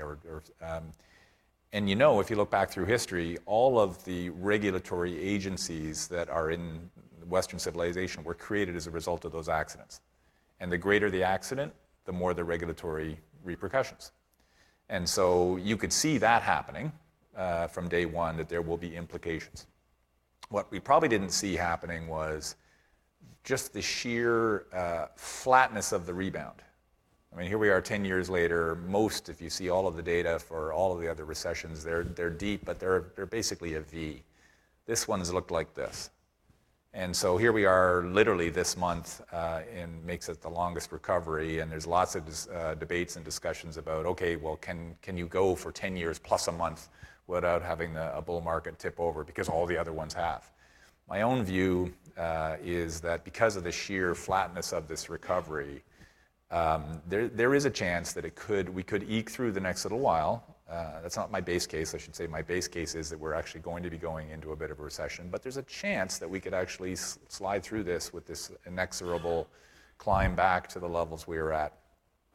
and if you look back through history, all of the regulatory agencies that are in Western civilization were created as a result of those accidents. And the greater the accident, the more the regulatory repercussions. And so you could see that happening from day one, that there will be implications. What we probably didn't see happening was just the sheer flatness of the rebound. I mean, here we are 10 years later. Most, if you see all of the data for all of the other recessions, they're deep, but they're basically a V. This one's looked like this. And so here we are literally this month, and makes it the longest recovery, and there's lots of debates and discussions about, okay, well, can you go for 10 years plus a month without having a bull market tip over, because all the other ones have. My own view is that because of the sheer flatness of this recovery, there is a chance that we could eke through the next little while. That's not my base case. I should say my base case is that we're actually going to be going into a bit of a recession, but there's a chance that we could actually slide through this with this inexorable climb back to the levels we were at.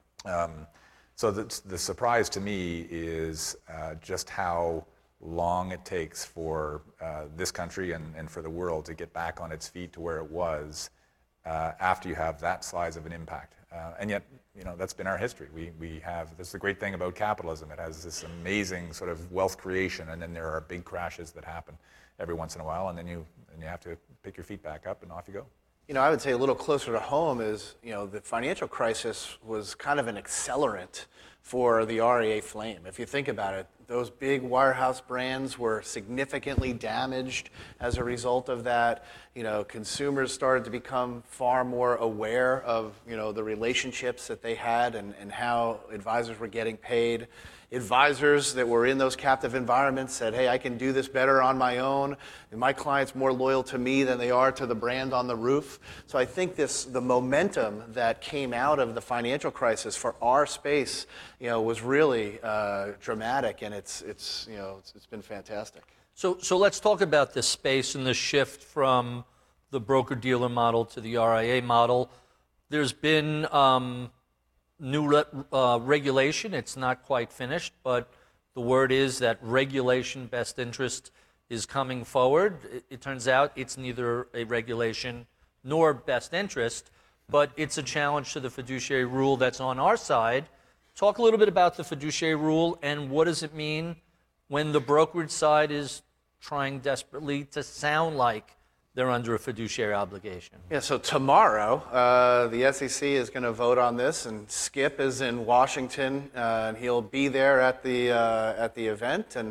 So the surprise to me is just how long it takes for this country and for the world to get back on its feet to where it was after you have that size of an impact. And yet, that's been our history. This is the great thing about capitalism. It has this amazing sort of wealth creation, and then there are big crashes that happen every once in a while, and then you have to pick your feet back up and off you go. I would say a little closer to home is, the financial crisis was kind of an accelerant for the RIA flame. If you think about it, those big wirehouse brands were significantly damaged as a result of that. Consumers started to become far more aware of, the relationships that they had and how advisors were getting paid. Advisors that were in those captive environments said, hey, I can do this better on my own, and my client's more loyal to me than they are to the brand on the roof. So I think the momentum that came out of the financial crisis for our space, was really dramatic, and it's been fantastic. So let's talk about this space and the shift from the broker-dealer model to the RIA model. There's been new regulation. It's not quite finished, but the word is that regulation best interest is coming forward. It turns out it's neither a regulation nor best interest, but it's a challenge to the fiduciary rule that's on our side. Talk a little bit about the fiduciary rule and what does it mean when the brokerage side is trying desperately to sound like they're under a fiduciary obligation. Yeah, so tomorrow, the SEC is going to vote on this, and Skip is in Washington, and he'll be there at the event, and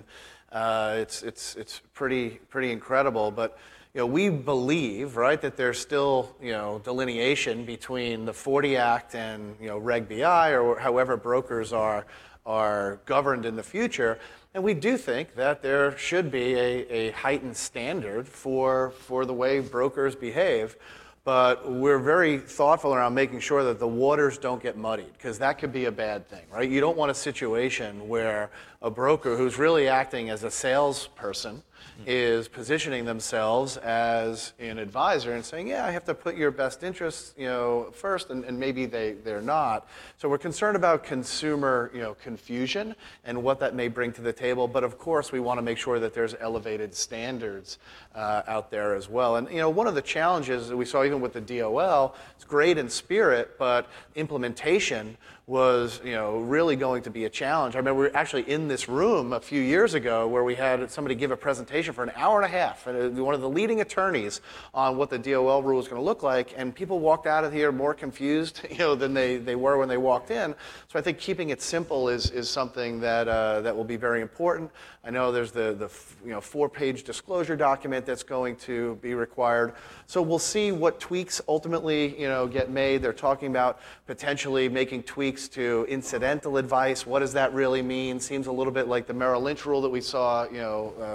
it's pretty incredible. But we believe, right, that there's still delineation between the 40 Act and Reg BI, or however brokers are governed in the future. And we do think that there should be a heightened standard for the way brokers behave, but we're very thoughtful around making sure that the waters don't get muddied, because that could be a bad thing, right? You don't want a situation where a broker who's really acting as a salesperson is positioning themselves as an advisor and saying, yeah, I have to put your best interests, first, and maybe they're not. So we're concerned about consumer, confusion and what that may bring to the table. But of course, we want to make sure that there's elevated standards out there as well. And one of the challenges that we saw even with the DOL, it's great in spirit, but implementation was really going to be a challenge. I remember we were actually in this room a few years ago where we had somebody give a presentation for an hour and a half, and one of the leading attorneys on what the DOL rule is going to look like, and people walked out of here more confused than they were when they walked in. So I think keeping it simple is something that will be very important. I know there's the 4-page disclosure document that's going to be required. So we'll see what tweaks ultimately get made. They're talking about potentially making tweaks to incidental advice. What does that really mean? Seems a little bit like the Merrill Lynch rule that we saw some years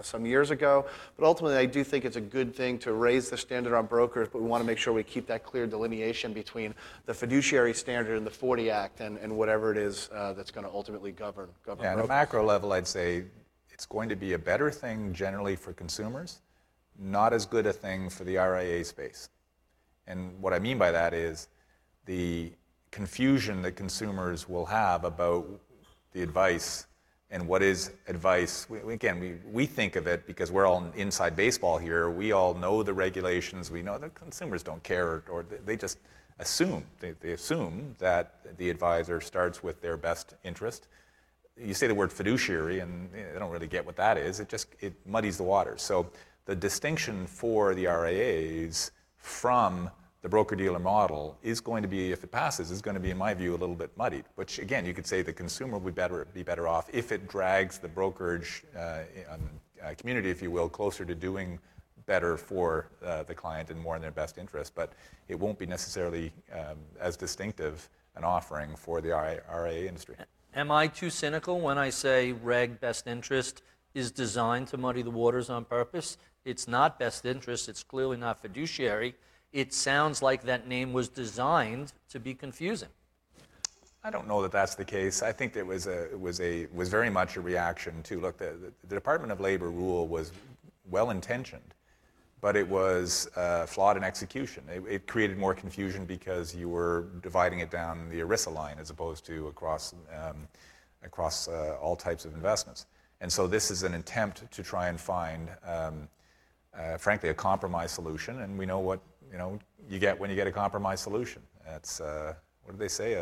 years ago. But ultimately, I do think it's a good thing to raise the standard on brokers, but we want to make sure we keep that clear delineation between the fiduciary standard and the 40 Act and whatever it is that's going to ultimately govern Yeah, brokers. at a macro level, I'd say it's going to be a better thing generally for consumers, not as good a thing for the RIA space. And what I mean by that is the confusion that consumers will have about the advice and what is advice. We think of it because we're all inside baseball here. We all know the regulations. We know that consumers don't care, or they just assume. They assume that the advisor starts with their best interest. You say the word fiduciary, and they don't really get what that is. It muddies the waters. So the distinction for the RIAs from the broker-dealer model is going to be, if it passes, is going to be, in my view, a little bit muddied. Which, again, you could say the consumer would be better off if it drags the brokerage community, if you will, closer to doing better for the client and more in their best interest. But it won't be necessarily as distinctive an offering for the RIA industry. Am I too cynical when I say reg best interest is designed to muddy the waters on purpose? It's not best interest. It's clearly not fiduciary. It sounds like that name was designed to be confusing. I don't know that that's the case. I think it was very much a reaction to, look, the Department of Labor rule was well-intentioned, but it was flawed in execution. It created more confusion because you were dividing it down the ERISA line as opposed to across all types of investments. And so this is an attempt to try and find, frankly, a compromise solution. And we know what you get when you get a compromise solution. That's what do they say?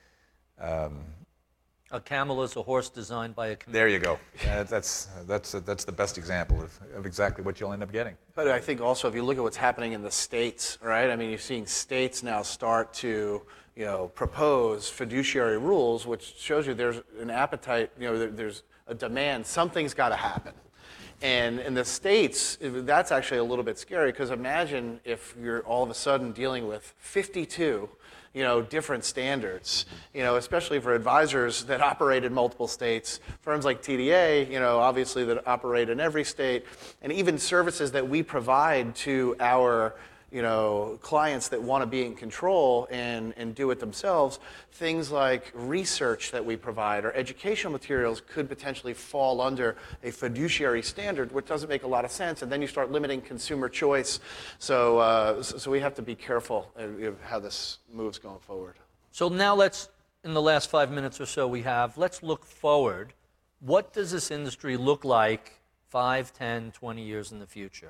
A camel is a horse designed by a committee. There you go. That's the best example of exactly what you'll end up getting. But I think also if you look at what's happening in the states, right? I mean, you're seeing states now start to, propose fiduciary rules, which shows you there's an appetite, there's a demand. Something's got to happen. And in the states, that's actually a little bit scary, because imagine if you're all of a sudden dealing with 52 different standards, especially for advisors that operate in multiple states, firms like TDA, obviously that operate in every state, and even services that we provide to our clients that want to be in control and do it themselves. Things like research that we provide or educational materials could potentially fall under a fiduciary standard, which doesn't make a lot of sense, and then you start limiting consumer choice. So we have to be careful of how this moves going forward. So now in the last 5 minutes or so let's look forward. What does this industry look like 5, 10, 20 years in the future?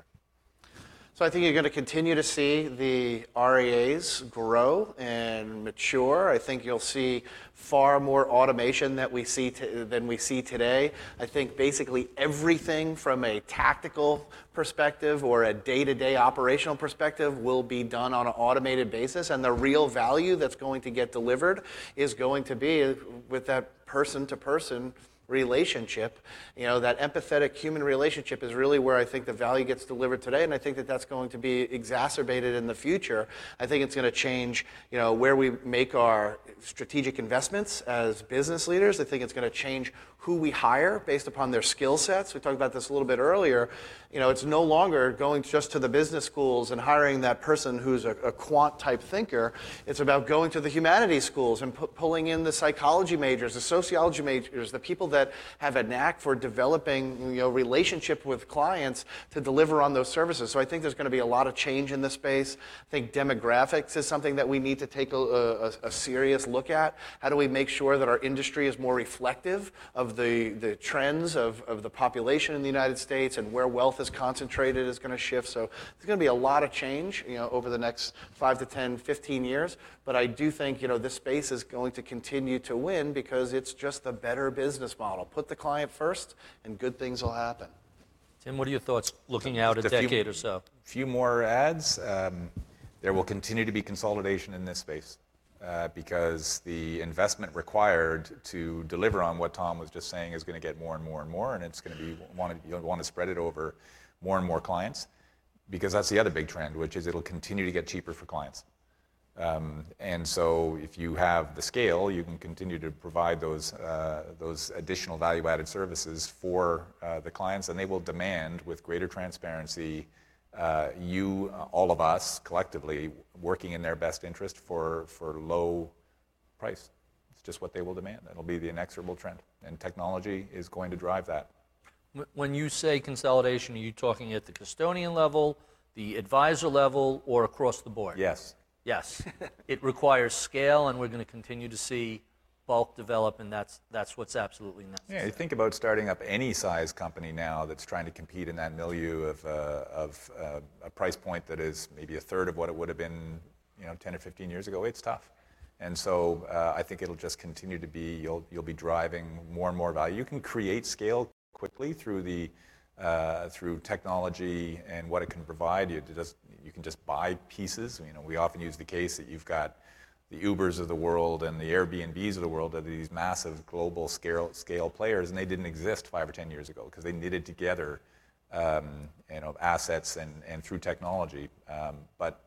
So I think you're going to continue to see the RIAs grow and mature. I think you'll see far more automation than we see today. I think basically everything from a tactical perspective or a day-to-day operational perspective will be done on an automated basis, and the real value that's going to get delivered is going to be with that person-to-person relationship. That empathetic human relationship is really where I think the value gets delivered today, and I think that that's going to be exacerbated in the future. I think it's going to change, where we make our strategic investments as business leaders. I think it's going to change who we hire based upon their skill sets. We talked about this a little bit earlier. It's no longer going just to the business schools and hiring that person who's a quant type thinker. It's about going to the humanities schools and pulling in the psychology majors, the sociology majors, the people that have a knack for developing relationship with clients to deliver on those services. So I think there's going to be a lot of change in this space. I think demographics is something that we need to take a serious look at. How do we make sure that our industry is more reflective of the trends of the population in the United States, and where wealth is concentrated is going to shift. So there's going to be a lot of change over the next 5 to 10, 15 years. But I do think this space is going to continue to win because it's just the better business model. Put the client first and good things will happen. Tim, what are your thoughts looking out a decade or so? A few more ads. There will continue to be consolidation in this space. Because the investment required to deliver on what Tom was just saying is going to get more and more and more, and it's going to be you'll want to spread it over more and more clients, because that's the other big trend, which is it'll continue to get cheaper for clients. And so if you have the scale, you can continue to provide those additional value-added services for the clients, and they will demand, with greater transparency, all of us collectively working in their best interest for low price. It's just what they will demand. That'll be the inexorable trend, and technology is going to drive that. When you say consolidation, are you talking at the custodian level, the advisor level, or across the board? Yes. Yes. It requires scale, and we're going to continue to see bulk develop, and that's what's absolutely necessary. Yeah, you think about starting up any size company now that's trying to compete in that milieu of a price point that is maybe a third of what it would have been 10 or 15 years ago. It's tough. And so I think it'll just continue to be, you'll be driving more and more value. You can create scale quickly through technology and what it can provide. You can just buy pieces. We often use the case that you've got the Ubers of the world and the Airbnbs of the world are these massive global scale players, and they didn't exist 5 or 10 years ago because they knitted together assets and through technology. But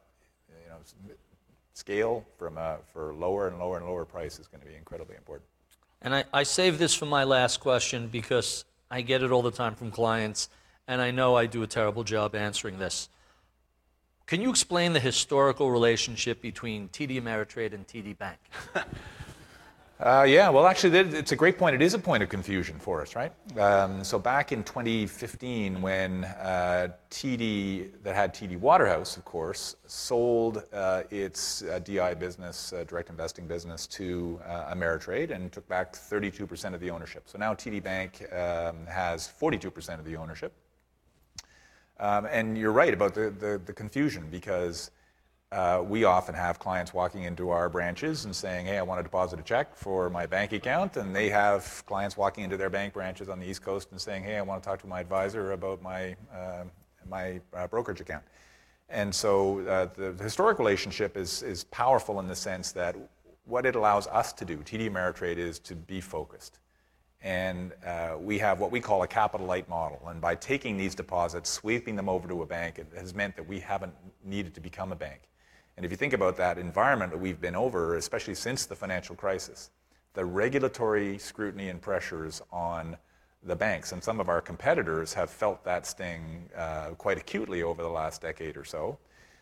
scale for lower and lower and lower price is going to be incredibly important. And I save this for my last question because I get it all the time from clients, and I know I do a terrible job answering this. Can you explain the historical relationship between TD Ameritrade and TD Bank? Yeah, well, actually, it's a great point. It is a point of confusion for us, right? So back in 2015, when TD, that had TD Waterhouse, of course, sold its DI business, direct investing business, to Ameritrade and took back 32% of the ownership. So now TD Bank has 42% of the ownership. And you're right about the confusion, because we often have clients walking into our branches and saying, hey, I want to deposit a check for my bank account, and they have clients walking into their bank branches on the East Coast and saying, hey, I want to talk to my advisor about my brokerage account. And so the historic relationship is powerful in the sense that what it allows us to do, TD Ameritrade, is to be focused. And we have what we call a capital light model. And by taking these deposits, sweeping them over to a bank, it has meant that we haven't needed to become a bank. And if you think about that environment that we've been over, especially since the financial crisis, the regulatory scrutiny and pressures on the banks, and some of our competitors have felt that sting quite acutely over the last decade or so,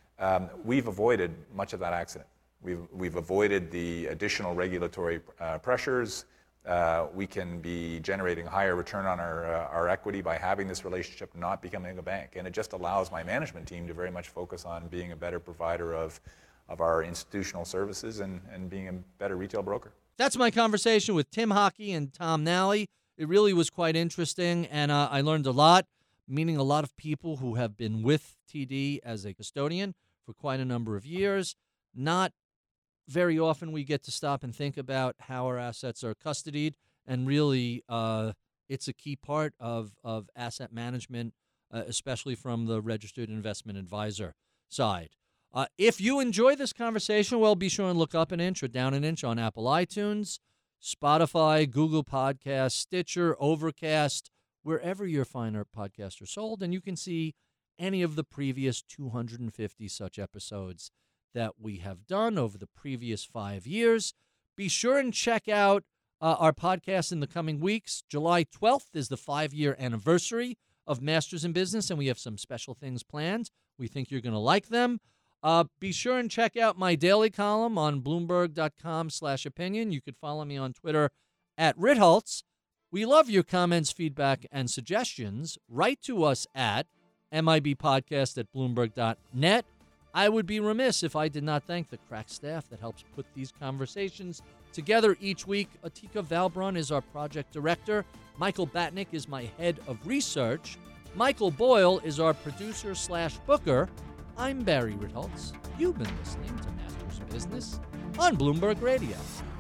we've avoided much of that accident. We've avoided the additional regulatory pressures. We can be generating a higher return on our equity by having this relationship, not becoming a bank. And it just allows my management team to very much focus on being a better provider of our institutional services and being a better retail broker. That's my conversation with Tim Hockey and Tom Nally. It really was quite interesting, and I learned a lot, meeting a lot of people who have been with TD as a custodian for quite a number of years. Not very often we get to stop and think about how our assets are custodied, and really it's a key part of asset management, especially from the registered investment advisor side. If you enjoy this conversation, well, be sure and look up an inch or down an inch on Apple iTunes, Spotify, Google Podcasts, Stitcher, Overcast, wherever your finer podcasts are sold, and you can see any of the previous 250 such episodes that we have done over the previous 5 years. Be sure and check out our podcast in the coming weeks. July 12th is the 5-year anniversary of Masters in Business, and we have some special things planned. We think you're going to like them. Be sure and check out my daily column on Bloomberg.com/opinion. You could follow me on Twitter at Ritholtz. We love your comments, feedback, and suggestions. Write to us at MIBpodcast@Bloomberg.net. I would be remiss if I did not thank the crack staff that helps put these conversations together each week. Atika Valbrun is our project director. Michael Batnick is my head of research. Michael Boyle is our producer/booker. I'm Barry Ritholtz. You've been listening to Masters in Business on Bloomberg Radio.